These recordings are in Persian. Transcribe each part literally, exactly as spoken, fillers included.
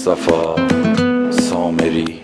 مصطفی سامری.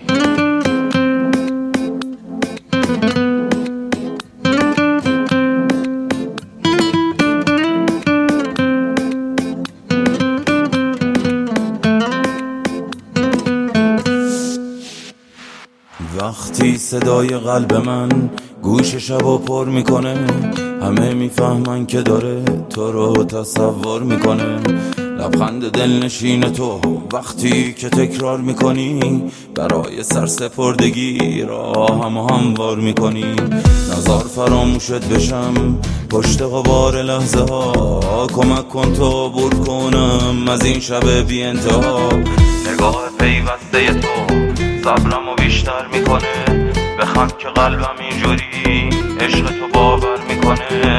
وقتی صدای قلب من گوش شبو پر میکنه، همه میفهمن که داره تو رو تصور میکنه. لبخند دلنشین تو وقتی که تکرار میکنی، برای سرسپردگی راه هم هموار میکنی. نزار فراموشت بشم پشت غبار لحظه ها، کمک کن تو عبور کنم از این شب بی انتها. نگاه پیوسته تو صبرمو بیشتر میکنه، بخند که قلبم اینجوری عشق تو باور میکنه.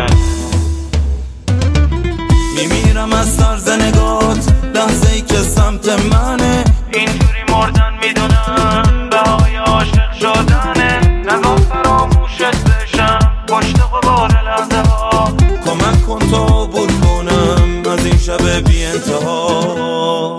میمیرم از طرز نگات لحظه ای که سمت منه، اینجوری مردن میدونم بهای عاشق شدنه. نگاه فراموشت بشم پشت غبار لحظه ها، کمک کن تا عبور کنم از این شب بی انتها.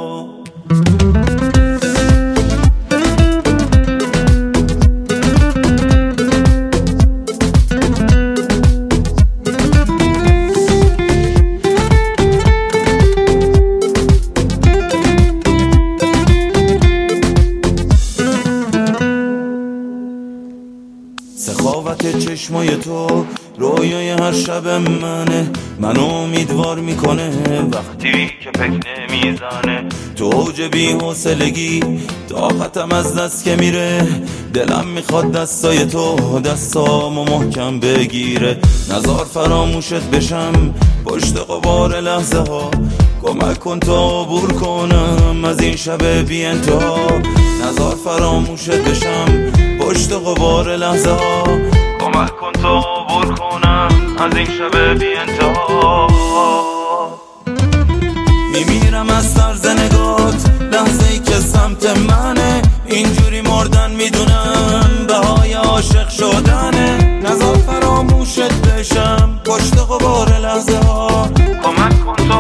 سخاوت چشمای تو رویای هر شب منه، منو امیدوار میکنه وقتی که پک نمیزنه. تو اوج بی حوصلگی طاقتم از دست که میره، دلم میخواد دستای تو دستامو محکم بگیره. نزار فراموشت بشم پشت غبار لحظه ها، کمک کن تا عبور کنم از این شب بی انتها. نزار فراموشت بشم پشت غبار لحظه ها، کمک کن تا عبور کنم از این شب بی انتها. میمیرم از طرز نگات لحظه ای که سمت منه، اینجوری مردن میدونم بهای عاشق شدنه. نزار فراموشت بشم پشت غبار لحظه ها، کمک کن تا